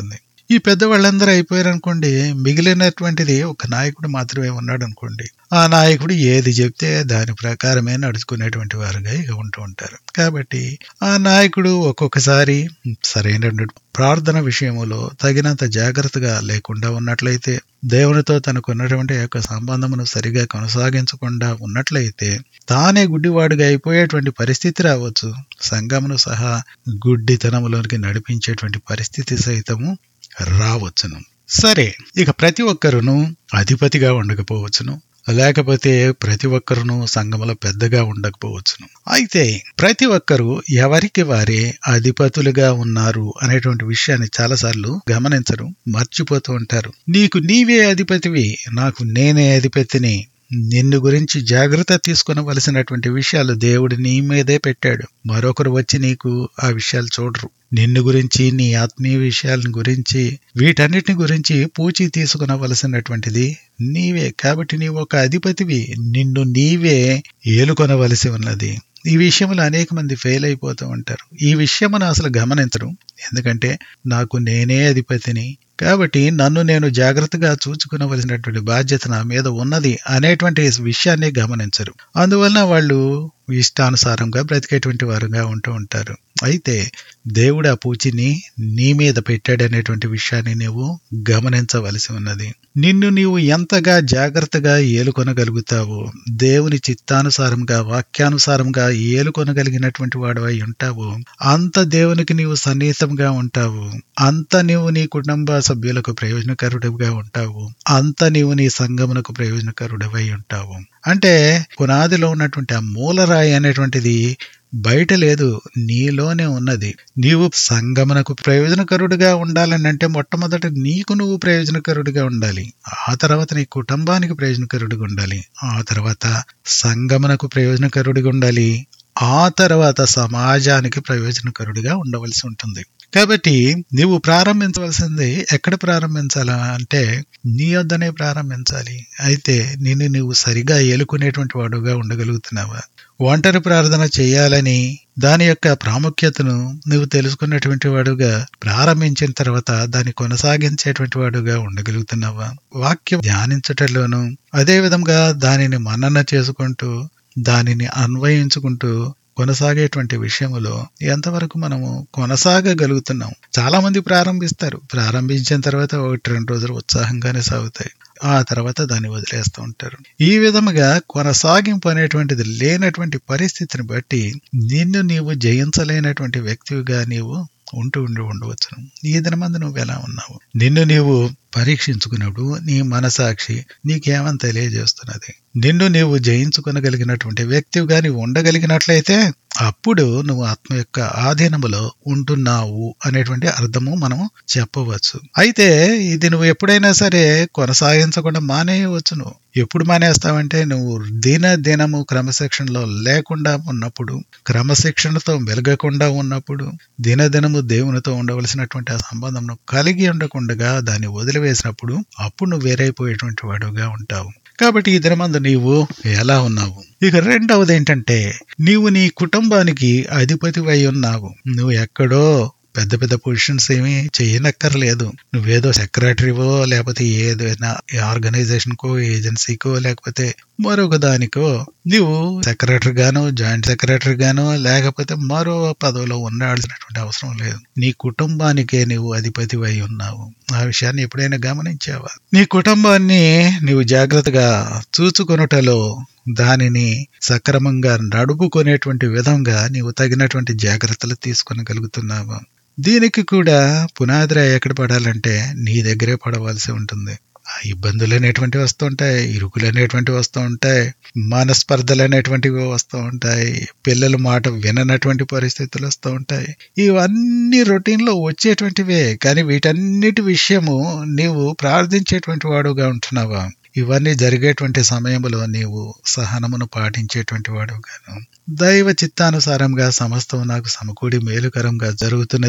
ఈ పెద్దవాళ్ళందరూ అయిపోయారనుకోండి, మిగిలినటువంటిది ఒక నాయకుడు మాత్రమే ఉన్నాడు అనుకోండి. ఆ నాయకుడు ఏది చెప్తే దాని ప్రకారమే నడుచుకునేటువంటి వారుగా ఇక ఉంటూ ఉంటారు. కాబట్టి ఆ నాయకుడు ఒక్కొక్కసారి సరైనటువంటి ప్రార్థన విషయములో తగినంత జాగ్రత్తగా లేకుండా ఉన్నట్లయితే, దేవునితో తనకున్నటువంటి యొక్క సంబంధమును సరిగా కొనసాగించకుండా ఉన్నట్లయితే తానే గుడ్డివాడుగా అయిపోయేటువంటి పరిస్థితి రావచ్చు. సంఘమును సహా గుడ్డితనములోనికి నడిపించేటువంటి పరిస్థితి సైతము రావచ్చును. సరే, ఇక ప్రతి ఒక్కరును అధిపతిగా ఉండకపోవచ్చును, లేకపోతే ప్రతి ఒక్కరును సంఘములో పెద్దగా ఉండకపోవచ్చును. అయితే ప్రతి ఒక్కరూ ఎవరికి వారే అధిపతులుగా ఉన్నారు అనేటువంటి విషయాన్ని చాలాసార్లు గమనించరు, మర్చిపోతూ ఉంటారు. నీకు నీవే అధిపతివి, నాకు నేనే అధిపతిని. నిన్ను గురించి జాగ్రత్త తీసుకునవలసినటువంటి విషయాలు దేవుడు నీ మీదే పెట్టాడు. మరొకరు వచ్చి నీకు ఆ విషయాలు చూడరు. నిన్ను గురించి, నీ ఆత్మీయ విషయాలను గురించి, వీటన్నిటిని గురించి పూచి తీసుకునవలసినటువంటిది నీవే. కాబట్టి నీవు ఒక అధిపతివి, నిన్ను నీవే ఏలుకొనవలసి ఉన్నది. ఈ విషయంలో అనేక మంది ఫెయిల్ అయిపోతూ ఉంటారు. ఈ విషయమును అసలు గమనించరు. ఎందుకంటే నాకు నేనే అధిపతిని, కాబట్టి నన్ను నేను జాగ్రత్తగా చూచుకునవలసినటువంటి బాధ్యత నా మీద ఉన్నది అనేటువంటి విషయాన్ని గమనించరు. అందువలన వాళ్ళు ఇష్టానుసారంగా బ్రతికేటువంటి వారుగా ఉంటూ ఉంటారు. అయితే దేవుడు ఆ పూచిని నీ మీద పెట్టాడనేటువంటి విషయాన్ని నువ్వు గమనించవలసి ఉన్నది. నిన్ను నీవు ఎంతగా జాగ్రత్తగా ఏలుకొనగలుగుతావో, దేవుని చిత్తానుసారంగా, వాక్యానుసారంగా ఏలుకొనగలిగినటువంటి వాడవై ఉంటావో, అంత దేవునికి నీవు సన్నిహితంగా ఉంటావు, అంత నీవు నీ కుటుంబ సభ్యులకు ప్రయోజనకరుడిగా ఉంటావు, అంత నీవు నీ సంఘమునకు ప్రయోజనకరుడివై ఉంటావు. అంటే పునాదిలో ఉన్నటువంటి ఆ మూలరాయి అనేటువంటిది బయట లేదు, నీలోనే ఉన్నది. నీవు సంగమనకు ప్రయోజనకరుడిగా ఉండాలని అంటే మొట్టమొదట నీకు నువ్వు ప్రయోజనకరుడిగా ఉండాలి. ఆ తర్వాత నీ కుటుంబానికి ప్రయోజనకరుడిగా ఉండాలి. ఆ తర్వాత సంగమనకు ప్రయోజనకరుడిగా ఉండాలి. ఆ తర్వాత సమాజానికి ప్రయోజనకరుడిగా ఉండవలసి ఉంటుంది. కాబట్టి నీవు ప్రారంభించవలసింది ఎక్కడ ప్రారంభించాలా అంటే నీ వద్దనే ప్రారంభించాలి. అయితే నిన్ను నువ్వు సరిగా ఏలుకునేటువంటి వాడుగా ఉండగలుగుతున్నావా? ఒంటరి ప్రార్థన చేయాలని దాని యొక్క ప్రాముఖ్యతను నువ్వు తెలుసుకున్నటువంటి వాడుగా ప్రారంభించిన తర్వాత దాన్ని కొనసాగించేటువంటి వాడుగా ఉండగలుగుతున్నావా? వాక్యం ధ్యానించటంలోనూ అదే విధంగా దానిని మనన చేసుకుంటూ దానిని అన్వయించుకుంటూ కొనసాగేటువంటి విషయంలో ఎంతవరకు మనము కొనసాగగలుగుతున్నాం? చాలా మంది ప్రారంభిస్తారు, ప్రారంభించిన తర్వాత 1-2 రోజులు ఉత్సాహంగానే సాగుతాయి, ఆ తర్వాత దాన్ని వదిలేస్తూ ఉంటారు. ఈ విధముగా కొనసాగింపు అనేటువంటిది లేనటువంటి పరిస్థితిని బట్టి నిన్ను నీవు జయించలేనటువంటి వ్యక్తిగా నీవు ఉండవచ్చును. ఈ దినమందు నువ్వు ఎలా ఉన్నావు? నిన్ను నీవు పరీక్షించుకున్నప్పుడు నీ మనసాక్షి నీకేమని తెలియజేస్తున్నది? నిన్ను నీవు జయించుకొనగలిగినటువంటి వ్యక్తిగా నీవు ఉండగలిగినట్లయితే అప్పుడు నువ్వు ఆత్మ యొక్క ఆధీనములో ఉంటున్నావు అనేటువంటి అర్థము మనం చెప్పవచ్చు. అయితే ఇది నువ్వు ఎప్పుడైనా సరే కొనసాగించకుండా మానేయవచ్చు. నువ్వు ఎప్పుడు మానేస్తావంటే నువ్వు దినము క్రమశిక్షణలో లేకుండా ఉన్నప్పుడు, క్రమశిక్షణతో మెలగకుండా ఉన్నప్పుడు, దినము దేవునితో ఉండవలసినటువంటి ఆ సంబంధం కలిగి ఉండకుండా దాన్ని వదిలివేసినప్పుడు అప్పుడు నువ్వు వేరైపోయేటువంటి వాడుగా ఉంటావు. కాబట్టి ఈ దినమందు నీవు ఎలా ఉన్నావు? ఇక రెండవది ఏంటంటే నీవు నీ కుటుంబానికి అధిపతివై ఉన్నావు. నువ్వు ఎక్కడో పెద్ద పెద్ద పొజిషన్స్ ఏమీ చేయనక్కర్లేదు. నువ్వేదో సెక్రటరీవో లేకపోతే ఏదైనా ఆర్గనైజేషన్కో, ఏజెన్సీకో, లేకపోతే మరొక దానికో నువ్వు సెక్రటరీ గాను, జాయింట్ సెక్రటరీ గాను, లేకపోతే మరో పదవిలో ఉండాల్సినటువంటి అవసరం లేదు. నీ కుటుంబానికే నువ్వు అధిపతివై ఉన్నావు. ఆ విషయాన్ని ఎప్పుడైనా గమనించావా? నీ కుటుంబాన్ని నీవు జాగ్రత్తగా చూచుకొనుటలో, దానిని సక్రమంగా నడుపుకునేటువంటి విధంగా నీవు తగినటువంటి జాగ్రత్తలు తీసుకొనగలుగుతున్నావా? దీనికి కూడా పునాదిరాయి ఎక్కడ పడాలంటే నీ దగ్గరే పడవలసి ఉంటుంది. ఆ ఇబ్బందులు అనేటువంటివి వస్తూ ఉంటాయి, ఇరుకులు అనేటువంటివి వస్తూ ఉంటాయి, మనస్పర్ధలు అనేటువంటివి వస్తూ ఉంటాయి, పిల్లల మాట విననటువంటి పరిస్థితులు వస్తూ ఉంటాయి. ఇవన్నీ రొటీన్లో వచ్చేటువంటివే. కానీ వీటన్నిటి విషయము నీవు ప్రార్థించేటువంటి వాడుగా ఉంటున్నావా? ఇవన్నీ జరిగేటువంటి సమయంలో నీవు సహనమును పాటించేటువంటి వాడుగాను, దైవ చిత్తానుసారంగా సమస్తం నాకు సమకూడి మేలుకరంగా జరుగుతున్నది,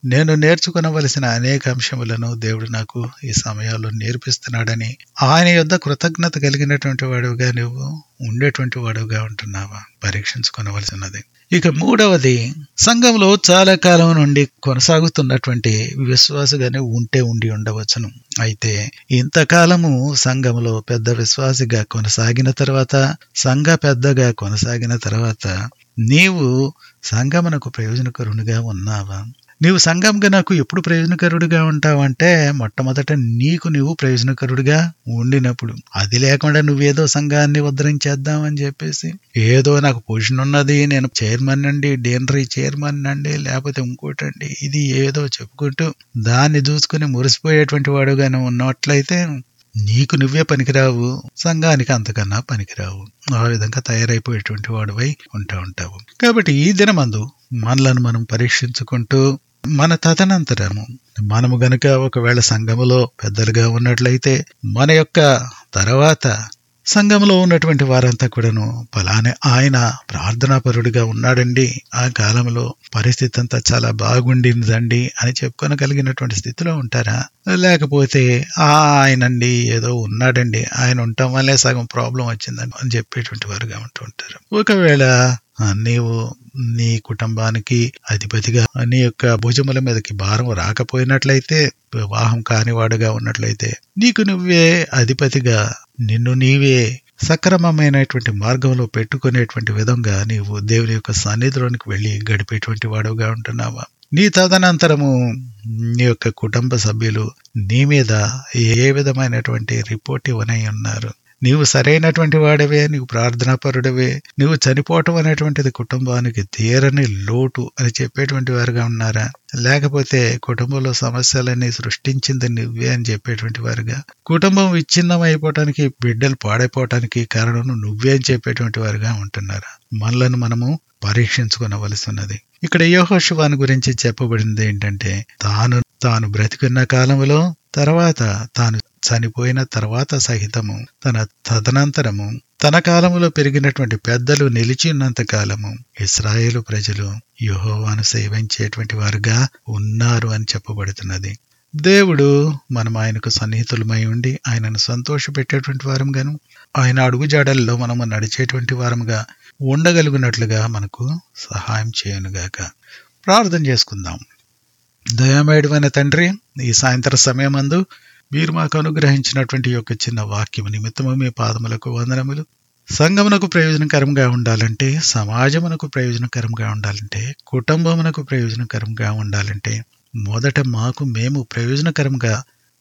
నేను నేర్చుకునవలసిన అనేక అంశములను దేవుడు నాకు ఈ సమయాల్లో నేర్పిస్తున్నాడని ఆయన యొద్ద కృతజ్ఞత కలిగినటువంటి వాడుగా నువ్వు ఉండేటువంటి వాడుగా ఉంటున్నావా పరీక్షించుకోవలసినది. ఇక మూడవది, సంఘంలో చాలా కాలం నుండి కొనసాగుతున్నటువంటి విశ్వాసిగానే ఉండి ఉండవచ్చును. అయితే ఇంతకాలము సంఘంలో పెద్ద విశ్వాసిగా కొనసాగిన తర్వాత, సంఘ పెద్దగా కొనసాగిన తర్వాత నీవు సంఘమునకు ప్రయోజనకరునిగా ఉన్నావా? నీవు సంఘంగా నాకు ఎప్పుడు ప్రయోజనకరుడిగా ఉంటావంటే మొట్టమొదట నీకు నువ్వు ప్రయోజనకరుడిగా ఉండినప్పుడు. అది లేకుండా నువ్వేదో సంఘాన్ని ఉద్ధరించేద్దామని చెప్పేసి, ఏదో నాకు పొజిషన్ ఉన్నది, నేను చైర్మన్ అండి, డీనరీ చైర్మన్ అండి, లేకపోతే ఇంకోటండి, ఇది ఏదో చెప్పుకుంటూ దాన్ని చూసుకుని మురిసిపోయేటువంటి వాడుగానే ఉన్నట్లయితే నీకు నువ్వే పనికిరావు, సంఘానికి అంతకన్నా పనికిరావు. ఆ విధంగా తయారైపోయేటువంటి వాడువై ఉంటావు. కాబట్టి ఈ దినమందు మనలను మనం పరీక్షించుకుంటూ మన తదనంతరము మనము గనుక ఒకవేళ సంఘములో పెద్దలుగా ఉన్నట్లయితే మన యొక్క తర్వాత సంఘంలో ఉన్నటువంటి వారంతా కూడాను పలానే ఆయన ప్రార్థనాపరుడిగా ఉన్నాడండి, ఆ కాలంలో పరిస్థితి అంతా చాలా బాగుండిందండి అని చెప్పుకోగలిగినటువంటి స్థితిలో ఉంటారా? లేకపోతే ఆయనండి ఏదో ఉన్నాడండి, ఆయన ఉండటం వల్లే సగం ప్రాబ్లం వచ్చిందని అని చెప్పేటువంటి వారుగా ఉంటూ ఉంటారు. ఒకవేళ నీవు నీ కుటుంబానికి అధిపతిగా నీ యొక్క భుజముల మీదకి భారం రాకపోయినట్లయితే, వివాహం కానివాడుగా ఉన్నట్లయితే, నీకు నువ్వే అధిపతిగా నిన్ను నీవే సక్రమమైనటువంటి మార్గంలో పెట్టుకునేటువంటి విధంగా నీవు దేవుని యొక్క సన్నిధిలోనికి వెళ్లి గడిపేటువంటి వాడుగా ఉంటున్నావా? నీ తదనంతరము నీ యొక్క కుటుంబ సభ్యులు నీ మీద ఏ విధమైనటువంటి రిపోర్ట్ ఇవ్వనై ఉన్నారు? నీవు సరైనటువంటి వాడవే, నీవు ప్రార్థనాపరుడవే, నీవు చనిపోవటం అనేటువంటిది కుటుంబానికి తీరని లోటు అని చెప్పేటువంటి వారుగా ఉన్నారా? లేకపోతే కుటుంబంలో సమస్యలన్నీ సృష్టించింది నువ్వే అని చెప్పేటువంటి వారుగా, కుటుంబం విచ్ఛిన్నం అయిపోవటానికి, బిడ్డలు పాడైపోవటానికి కారణం నువ్వే అని చెప్పేటువంటి వారుగా ఉంటున్నారా? మనలను మనము పరీక్షించుకోవలసి ఉన్నది. ఇక్కడ యెహోషువను గురించి చెప్పబడింది ఏంటంటే, తాను బ్రతికున్న కాలంలో, తర్వాత తాను చనిపోయిన తర్వాత సహితము, తన తదనంతరము తన కాలములో పెరిగినటువంటి పెద్దలు నిలిచి ఉన్నంత కాలము ఇశ్రాయేలు ప్రజలు యెహోవాను సేవించేటువంటి వారుగా ఉన్నారు అని చెప్పబడుతున్నది. దేవుడు మనం ఆయనకు సన్నిహితులమై ఉండి ఆయనను సంతోషపెట్టేటువంటి వారంగాను, ఆయన అడుగుజాడల్లో మనము నడిచేటువంటి వారముగా ఉండగలిగినట్లుగా మనకు సహాయం చేయనుగాక. ప్రార్థన చేసుకుందాం. దయామయుడైన తండ్రి, ఈ సాయంత్రం సమయమందు మీరు మాకు అనుగ్రహించినటువంటి యొక్క చిన్న వాక్యము నిమిత్తము మీ పాదములకు వందనములు. సంఘమునకు ప్రయోజనకరంగా ఉండాలంటే, సమాజమునకు ప్రయోజనకరంగా ఉండాలంటే, కుటుంబమునకు ప్రయోజనకరంగా ఉండాలంటే మొదట మేము ప్రయోజనకరంగా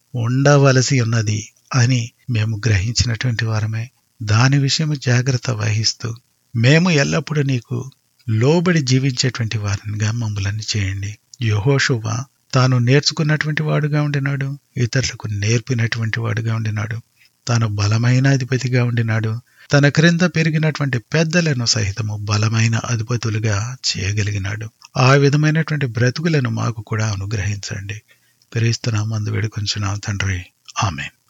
ఉండవలసి ఉన్నది అని మేము గ్రహించినటువంటి వారమే. దాని విషయము జాగ్రత్త వహిస్తూ మేము ఎల్లప్పుడూ నీకు లోబడి జీవించేటువంటి వారినిగా మమ్మల్ని చేయండి. యెహోషువ తాను నేర్చుకున్నటువంటి వాడుగా ఉండినాడు, ఇతరులకు నేర్పినటువంటి వాడుగా ఉండినాడు, తాను బలమైన అధిపతిగా ఉండినాడు, తన క్రింద పెరిగినటువంటి పెద్దలను సహితము బలమైన అధిపతులుగా చేయగలిగినాడు. ఆ విధమైనటువంటి బ్రతుకులను మాకు కూడా అనుగ్రహించండి. క్రీస్తు నామమున వేడుకొంచున్నాం తండ్రి, ఆమేన్.